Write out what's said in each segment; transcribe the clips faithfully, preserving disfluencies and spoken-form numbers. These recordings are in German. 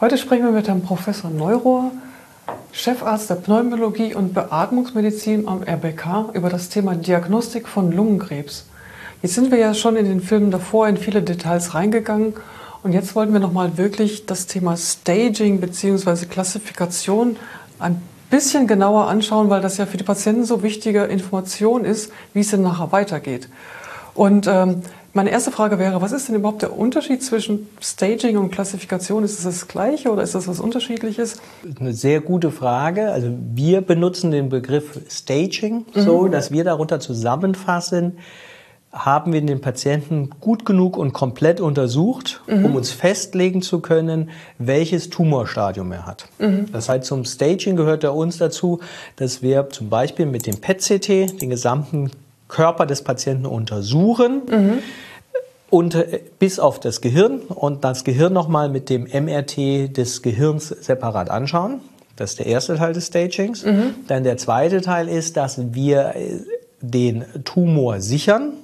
Heute sprechen wir mit Herrn Professor Neurohr, Chefarzt der Pneumologie und Beatmungsmedizin am R B K, über das Thema Diagnostik von Lungenkrebs. Jetzt sind wir ja schon in den Filmen davor in viele Details reingegangen und jetzt wollten wir nochmal wirklich das Thema Staging bzw. Klassifikation ein bisschen genauer anschauen, weil das ja für die Patienten so wichtige Information ist, wie es denn nachher weitergeht. Und ähm, meine erste Frage wäre, was ist denn überhaupt der Unterschied zwischen Staging und Klassifikation? Ist es das Gleiche oder ist das was Unterschiedliches? Eine sehr gute Frage. Also wir benutzen den Begriff Staging mhm. so, dass wir darunter zusammenfassen, haben wir den Patienten gut genug und komplett untersucht, mhm. um uns festlegen zu können, welches Tumorstadium er hat. Mhm. Das heißt, zum Staging gehört er uns dazu, dass wir zum Beispiel mit dem P E T C T den gesamten Körper des Patienten untersuchen mhm. und äh, bis auf das Gehirn und das Gehirn nochmal mit dem M R T des Gehirns separat anschauen. Das ist der erste Teil des Stagings. Mhm. Dann der zweite Teil ist, dass wir den Tumor sichern,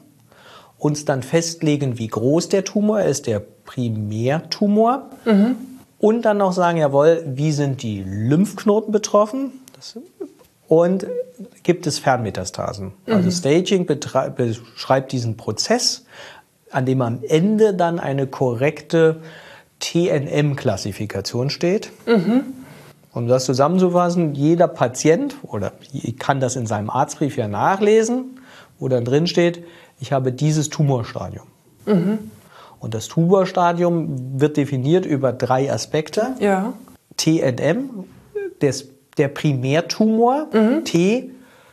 uns dann festlegen, wie groß der Tumor ist, der Primärtumor. Mhm. Und dann noch sagen, jawohl, wie sind die Lymphknoten betroffen? Das, und gibt es Fernmetastasen? Mhm. Also Staging beschreibt diesen Prozess, an dem am Ende dann eine korrekte T N M-Klassifikation steht. Mhm. Um das zusammenzufassen, jeder Patient, oder kann das in seinem Arztbrief ja nachlesen, wo dann drin steht, ich habe dieses Tumorstadium. Mhm. Und das Tumorstadium wird definiert über drei Aspekte. Ja. T N M, des, der Primärtumor. Mhm. T,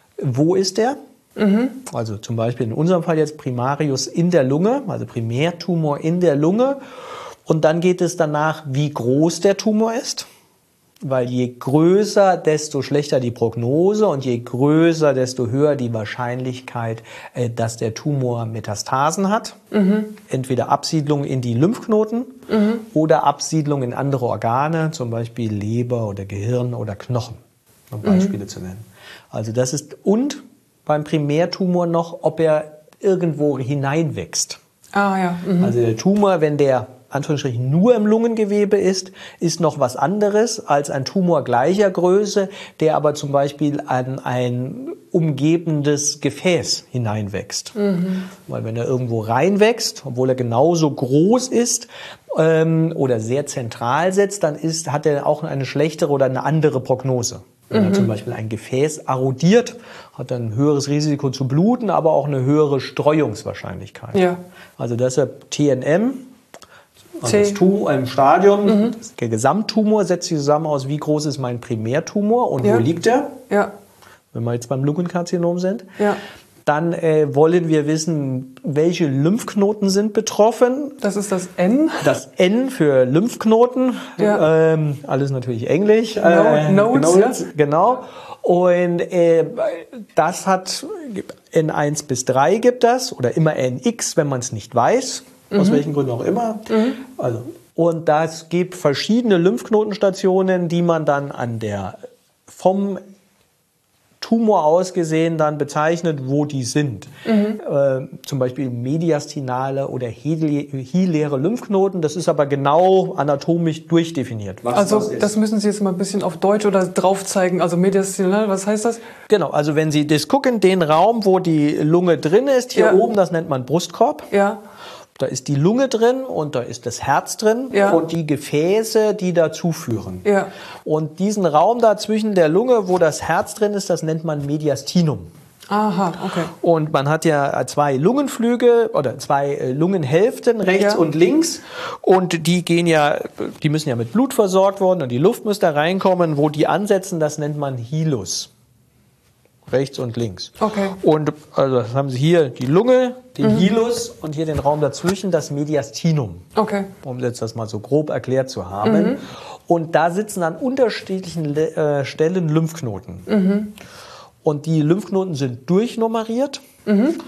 wo ist der? Mhm. Also zum Beispiel in unserem Fall jetzt Primarius in der Lunge, also Primärtumor in der Lunge. Und dann geht es danach, wie groß der Tumor ist. Weil je größer, desto schlechter die Prognose und je größer, desto höher die Wahrscheinlichkeit, dass der Tumor Metastasen hat. Mhm. Entweder Absiedlung in die Lymphknoten mhm. oder Absiedlung in andere Organe, zum Beispiel Leber oder Gehirn oder Knochen, um Beispiele mhm. zu nennen. Also das ist, und beim Primärtumor noch, ob er irgendwo hineinwächst. Ah, ja. Mhm. Also der Tumor, wenn der Anführungsstrichen nur im Lungengewebe ist, ist noch was anderes als ein Tumor gleicher Größe, der aber zum Beispiel an ein umgebendes Gefäß hineinwächst. Mhm. Weil wenn er irgendwo reinwächst, obwohl er genauso groß ist ähm, oder sehr zentral sitzt, dann ist, hat er auch eine schlechtere oder eine andere Prognose. Wenn mhm. er zum Beispiel ein Gefäß erodiert, hat er ein höheres Risiko zu bluten, aber auch eine höhere Streuungswahrscheinlichkeit. Ja. Also deshalb T N M, also das Tumor im Stadium, mhm. der Gesamttumor setzt sich zusammen aus, wie groß ist mein Primärtumor und ja. wo liegt er? Ja. Wenn wir jetzt beim Lungenkarzinom sind. Ja. Dann äh, wollen wir wissen, welche Lymphknoten sind betroffen. Das ist das N. Das N für Lymphknoten. Ja. Ähm, alles natürlich Englisch. No, äh, Notes, Notes, ja. Genau. Und äh, das hat N eins bis drei gibt das, oder immer N X, wenn man es nicht weiß. Aus mhm. welchen Gründen auch immer. Mhm. Also, und das gibt verschiedene Lymphknotenstationen, die man dann an der vom Tumor aus gesehen dann bezeichnet, wo die sind. Mhm. Äh, zum Beispiel mediastinale oder hiläre Lymphknoten. Das ist aber genau anatomisch durchdefiniert. Was also das, das müssen Sie jetzt mal ein bisschen auf Deutsch oder drauf zeigen. Also mediastinal, was heißt das? Genau, also wenn Sie das gucken, den Raum, wo die Lunge drin ist, hier ja. oben, das nennt man Brustkorb. Ja. Da ist die Lunge drin und da ist das Herz drin ja. und die Gefäße, die dazu führen. Ja. Und diesen Raum da zwischen der Lunge, wo das Herz drin ist, das nennt man Mediastinum. Aha, okay. Und man hat ja zwei Lungenflügel oder zwei Lungenhälften, rechts ja. und links. Und die gehen ja, die müssen ja mit Blut versorgt werden und die Luft muss da reinkommen. Wo die ansetzen, das nennt man Hilus. Rechts und links. Okay. Und also das haben Sie hier die Lunge, den mhm. Hilus und hier den Raum dazwischen, das Mediastinum. Okay. Um jetzt das mal so grob erklärt zu haben. Mhm. Und da sitzen an unterschiedlichen äh, Stellen Lymphknoten. Mhm. Und die Lymphknoten sind durchnummeriert. Mhm.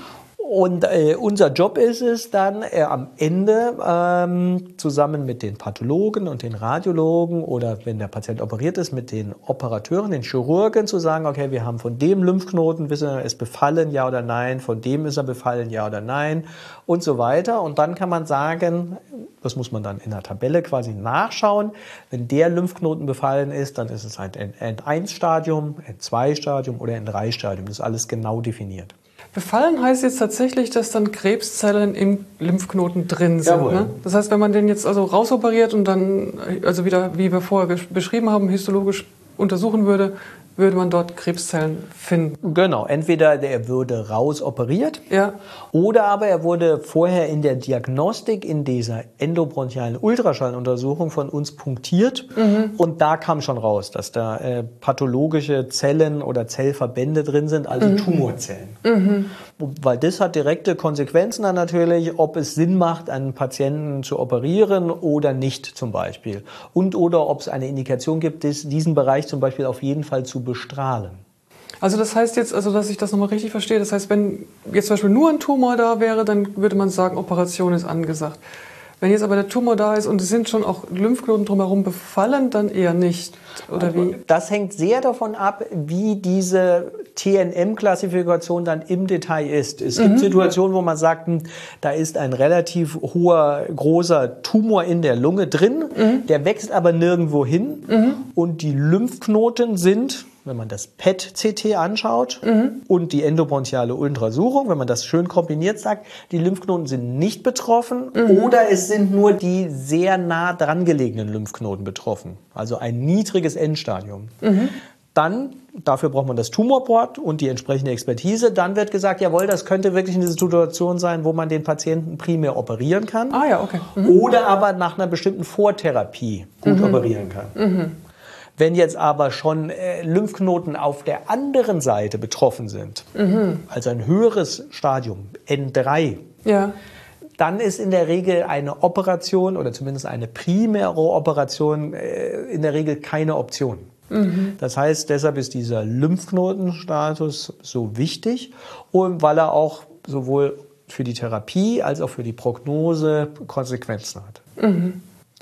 Und äh, unser Job ist es dann äh, am Ende ähm, zusammen mit den Pathologen und den Radiologen oder wenn der Patient operiert ist, mit den Operateuren, den Chirurgen zu sagen, okay, wir haben von dem Lymphknoten, wissen wir, ist befallen, ja oder nein, von dem ist er befallen, ja oder nein und so weiter. Und dann kann man sagen, das muss man dann in der Tabelle quasi nachschauen, wenn der Lymphknoten befallen ist, dann ist es ein End eins Stadium, End zwei Stadium oder End drei Stadium. Das ist alles genau definiert. Befallen heißt jetzt tatsächlich, dass dann Krebszellen im Lymphknoten drin sind. Jawohl. Ne? Das heißt, wenn man den jetzt also rausoperiert und dann, also wieder, wie wir vorher beschrieben haben, histologisch untersuchen würde, würde man dort Krebszellen finden. Genau, entweder der würde rausoperiert, ja. oder aber er wurde vorher in der Diagnostik, in dieser endobronchialen Ultraschalluntersuchung von uns punktiert. Mhm. Und da kam schon raus, dass da äh, pathologische Zellen oder Zellverbände drin sind, also mhm. Tumorzellen. Mhm. Weil das hat direkte Konsequenzen dann natürlich, ob es Sinn macht, einen Patienten zu operieren oder nicht zum Beispiel. Und oder ob es eine Indikation gibt, diesen Bereich zum Beispiel auf jeden Fall zu bestrahlen. Also das heißt jetzt, also dass ich das nochmal richtig verstehe, das heißt, wenn jetzt zum Beispiel nur ein Tumor da wäre, dann würde man sagen, Operation ist angesagt. Wenn jetzt aber der Tumor da ist und es sind schon auch Lymphknoten drumherum befallen, dann eher nicht, oder wie? Das hängt sehr davon ab, wie diese T N M-Klassifikation dann im Detail ist. Es gibt mhm. Situationen, wo man sagt, da ist ein relativ hoher, großer Tumor in der Lunge drin, mhm. der wächst aber nirgendwo hin mhm. und die Lymphknoten sind, wenn man das P E T-C T anschaut mhm. und die endobronchiale Untersuchung, wenn man das schön kombiniert sagt, die Lymphknoten sind nicht betroffen mhm. oder es sind nur die sehr nah dran gelegenen Lymphknoten betroffen, also ein niedriges Endstadium. Mhm. Dann, dafür braucht man das Tumorboard und die entsprechende Expertise. Dann wird gesagt, jawohl, das könnte wirklich eine Situation sein, wo man den Patienten primär operieren kann. Ah ja, okay. Mhm. Oder aber nach einer bestimmten Vortherapie gut mhm. operieren kann. Mhm. Wenn jetzt aber schon äh, Lymphknoten auf der anderen Seite betroffen sind, mhm. also ein höheres Stadium, N drei, ja. dann ist in der Regel eine Operation oder zumindest eine primäre Operation äh, in der Regel keine Option. Mhm. Das heißt, deshalb ist dieser Lymphknotenstatus so wichtig, und weil er auch sowohl für die Therapie als auch für die Prognose Konsequenzen hat. Mhm.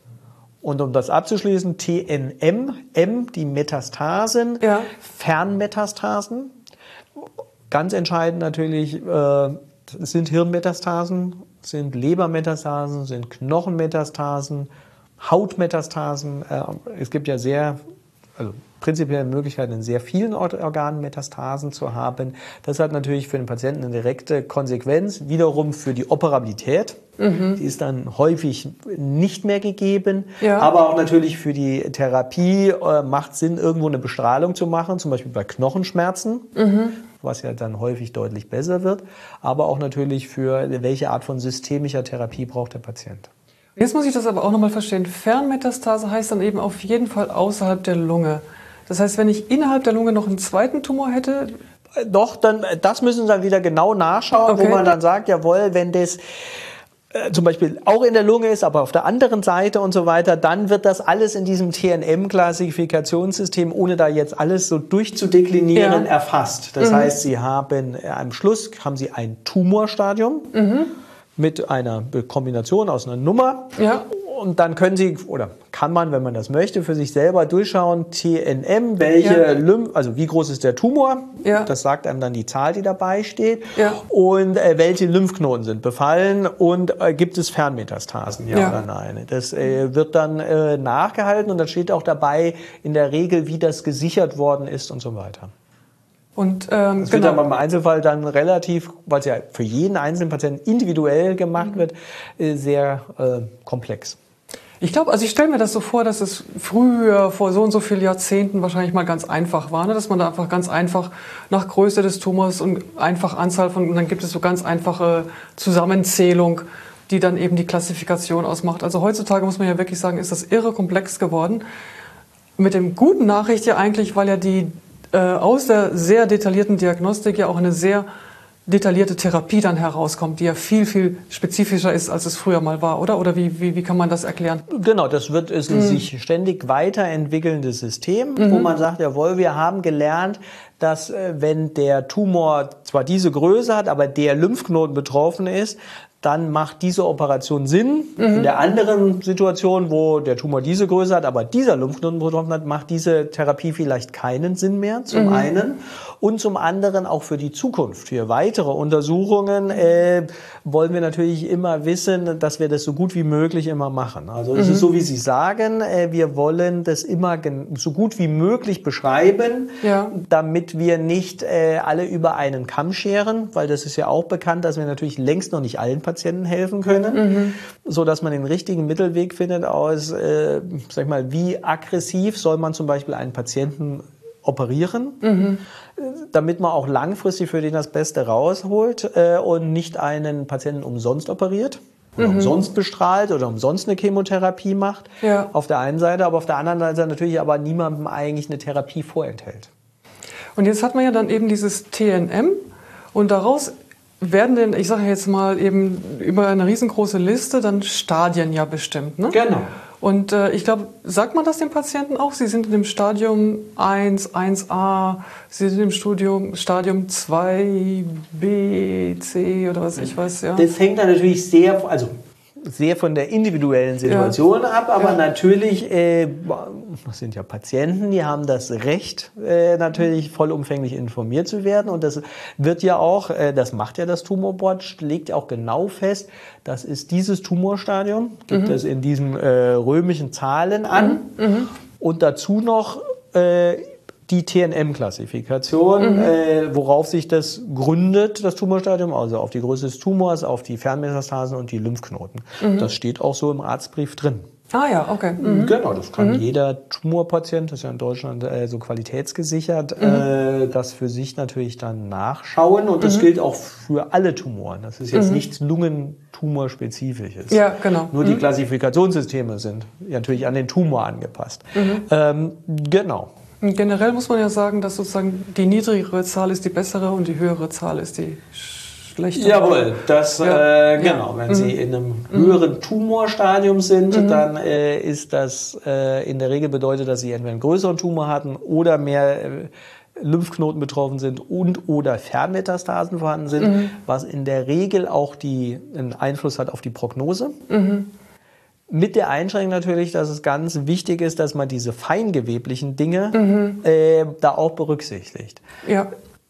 Und um das abzuschließen, T N M, M, die Metastasen, ja. Fernmetastasen. Ganz entscheidend natürlich, äh, sind Hirnmetastasen, sind Lebermetastasen, sind Knochenmetastasen, Hautmetastasen. Äh, es gibt ja sehr, also prinzipiell Möglichkeiten, in sehr vielen Organen Metastasen zu haben. Das hat natürlich für den Patienten eine direkte Konsequenz, wiederum für die Operabilität. Mhm. Die ist dann häufig nicht mehr gegeben, ja. aber auch natürlich für die Therapie äh, macht Sinn, irgendwo eine Bestrahlung zu machen, zum Beispiel bei Knochenschmerzen, mhm. was ja dann häufig deutlich besser wird, aber auch natürlich für welche Art von systemischer Therapie braucht der Patient. Jetzt muss ich das aber auch nochmal verstehen. Fernmetastase heißt dann eben auf jeden Fall außerhalb der Lunge. Das heißt, wenn ich innerhalb der Lunge noch einen zweiten Tumor hätte? Doch, dann, das müssen Sie dann wieder genau nachschauen, okay. wo man dann sagt, jawohl, wenn das äh, zum Beispiel auch in der Lunge ist, aber auf der anderen Seite und so weiter, dann wird das alles in diesem T N M-Klassifikationssystem, ohne da jetzt alles so durchzudeklinieren, ja. erfasst. Das mhm. heißt, Sie haben äh, am Schluss haben Sie ein Tumorstadium mhm. mit einer Kombination aus einer Nummer. Ja. Und dann können Sie, oder kann man, wenn man das möchte, für sich selber durchschauen, T N M, welche ja. Lymph, also wie groß ist der Tumor, ja. das sagt einem dann die Zahl, die dabei steht, ja. und äh, welche Lymphknoten sind befallen und äh, gibt es Fernmetastasen, ja, ja. oder nein. Das äh, wird dann äh, nachgehalten und dann steht auch dabei in der Regel, wie das gesichert worden ist und so weiter. Und, ähm, das wird genau. aber im Einzelfall dann relativ, weil es ja für jeden einzelnen Patienten individuell gemacht mhm. wird, äh, sehr äh, komplex. Ich glaube, also ich stelle mir das so vor, dass es früher, vor so und so vielen Jahrzehnten wahrscheinlich mal ganz einfach war, ne? Dass man da einfach ganz einfach nach Größe des Tumors und einfach Anzahl von, und dann gibt es so ganz einfache Zusammenzählung, die dann eben die Klassifikation ausmacht. Also heutzutage muss man ja wirklich sagen, ist das irre komplex geworden. Mit dem guten Nachricht ja eigentlich, weil ja die äh, aus der sehr detaillierten Diagnostik ja auch eine sehr detaillierte Therapie dann herauskommt, die ja viel, viel spezifischer ist, als es früher mal war, oder? Oder wie, wie, wie kann man das erklären? Genau, das wird ist ein mhm. sich ständig weiterentwickelndes System, mhm. wo man sagt, jawohl, wir haben gelernt, dass wenn der Tumor zwar diese Größe hat, aber der Lymphknoten betroffen ist, dann macht diese Operation Sinn. Mhm. In der anderen Situation, wo der Tumor diese Größe hat, aber dieser Lymphknoten betroffen hat, macht diese Therapie vielleicht keinen Sinn mehr, zum mhm. einen. Und zum anderen auch für die Zukunft, für weitere Untersuchungen äh, wollen wir natürlich immer wissen, dass wir das so gut wie möglich immer machen. Also es mhm. ist so, wie Sie sagen, äh, wir wollen das immer so gut wie möglich beschreiben, ja. damit wir nicht äh, alle über einen Kamm scheren, weil das ist ja auch bekannt, dass wir natürlich längst noch nicht allen Patienten helfen können, mhm. so dass man den richtigen Mittelweg findet aus, äh, sag ich mal, wie aggressiv soll man zum Beispiel einen Patienten operieren, mhm. damit man auch langfristig für den das Beste rausholt äh, und nicht einen Patienten umsonst operiert oder mhm. umsonst bestrahlt oder umsonst eine Chemotherapie macht. Ja. Auf der einen Seite, aber auf der anderen Seite natürlich aber niemandem eigentlich eine Therapie vorenthält. Und jetzt hat man ja dann eben dieses T N M und daraus werden denn, ich sage jetzt mal eben über eine riesengroße Liste dann Stadien ja bestimmt, ne? Genau. Und äh, ich glaube, sagt man das den Patienten auch? Sie sind in dem Stadium eins, eins a, Sie sind im Studium, Stadium zwei b, c oder was ich weiß, ja. Das hängt dann natürlich sehr, also sehr von der individuellen Situation ja. ab, aber ja. natürlich, äh, das sind ja Patienten, die haben das Recht, äh, natürlich vollumfänglich informiert zu werden und das wird ja auch, äh, das macht ja das Tumorboard, legt ja auch genau fest, das ist dieses Tumorstadium, gibt mhm. es in diesen äh, römischen Zahlen an mhm. Mhm. und dazu noch äh, die T N M-Klassifikation, mhm. äh, worauf sich das gründet, das Tumorstadium, also auf die Größe des Tumors, auf die Fernmetastasen und die Lymphknoten. Mhm. Das steht auch so im Arztbrief drin. Ah ja, okay. Mhm. Genau, das kann mhm. jeder Tumorpatient, das ist ja in Deutschland äh, so qualitätsgesichert, mhm. äh, das für sich natürlich dann nachschauen. Und das mhm. gilt auch für alle Tumoren. Das ist jetzt mhm. nichts Lungentumorspezifisches. Ja, genau. Nur mhm. die Klassifikationssysteme sind natürlich an den Tumor angepasst. Mhm. Ähm, genau. Generell muss man ja sagen, dass sozusagen die niedrigere Zahl ist die bessere und die höhere Zahl ist die schlechtere. Jawohl, das ja. äh, genau. Ja. Wenn mhm. Sie in einem höheren mhm. Tumorstadium sind, mhm. dann äh, ist das äh, in der Regel bedeutet, dass Sie entweder einen größeren Tumor hatten oder mehr äh, Lymphknoten betroffen sind und oder Fernmetastasen vorhanden sind, mhm. was in der Regel auch die, einen Einfluss hat auf die Prognose. Mhm. Mit der Einschränkung natürlich, dass es ganz wichtig ist, dass man diese feingeweblichen Dinge mhm. äh, da auch berücksichtigt. Ja.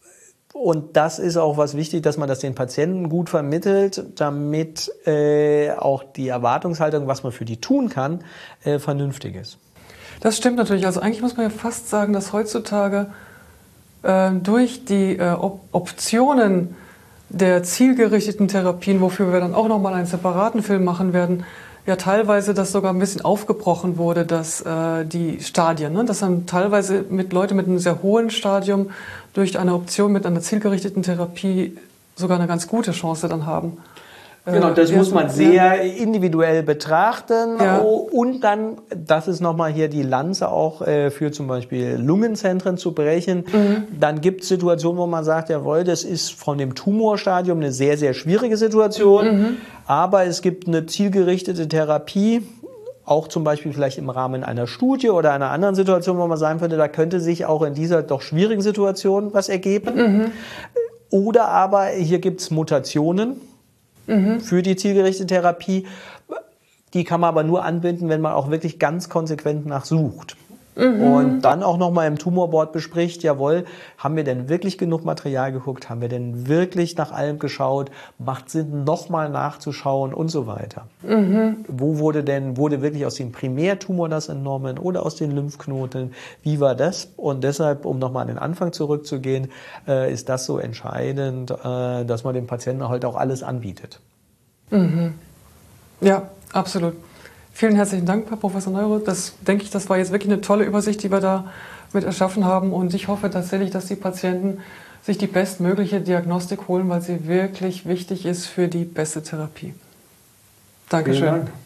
Und das ist auch was wichtig, dass man das den Patienten gut vermittelt, damit äh, auch die Erwartungshaltung, was man für die tun kann, äh, vernünftig ist. Das stimmt natürlich. Also eigentlich muss man ja fast sagen, dass heutzutage äh, durch die äh, Op- Optionen der zielgerichteten Therapien, wofür wir dann auch nochmal einen separaten Film machen werden, ja teilweise das sogar ein bisschen aufgebrochen wurde, dass äh, die Stadien, ne, dass dann teilweise mit Leute mit einem sehr hohen Stadium durch eine Option mit einer zielgerichteten Therapie sogar eine ganz gute Chance dann haben. Genau, das äh, muss man sehr ja. individuell betrachten ja. und dann, das ist nochmal hier die Lanze auch äh, für zum Beispiel Lungenzentren zu brechen. Mhm. Dann gibt es Situationen, wo man sagt, jawohl, das ist von dem Tumorstadium eine sehr, sehr schwierige Situation, mhm. aber es gibt eine zielgerichtete Therapie, auch zum Beispiel vielleicht im Rahmen einer Studie oder einer anderen Situation, wo man sagen könnte, da könnte sich auch in dieser doch schwierigen Situation was ergeben. Mhm. Oder aber hier gibt es Mutationen, Mhm. für die zielgerichtete Therapie. Die kann man aber nur anbinden, wenn man auch wirklich ganz konsequent nachsucht. Mhm. Und dann auch nochmal im Tumorboard bespricht, jawohl, haben wir denn wirklich genug Material geguckt? Haben wir denn wirklich nach allem geschaut? Macht Sinn, nochmal nachzuschauen und so weiter. Mhm. Wo wurde denn, wurde wirklich aus dem Primärtumor das entnommen oder aus den Lymphknoten? Wie war das? Und deshalb, um nochmal an den Anfang zurückzugehen, äh, ist das so entscheidend, äh, dass man dem Patienten halt auch alles anbietet. Mhm. Ja, absolut. Vielen herzlichen Dank, Herr Professor Neuro. Das denke ich, das war jetzt wirklich eine tolle Übersicht, die wir da mit erschaffen haben. Und ich hoffe tatsächlich, dass die Patienten sich die bestmögliche Diagnostik holen, weil sie wirklich wichtig ist für die beste Therapie. Dankeschön. Vielen Dank.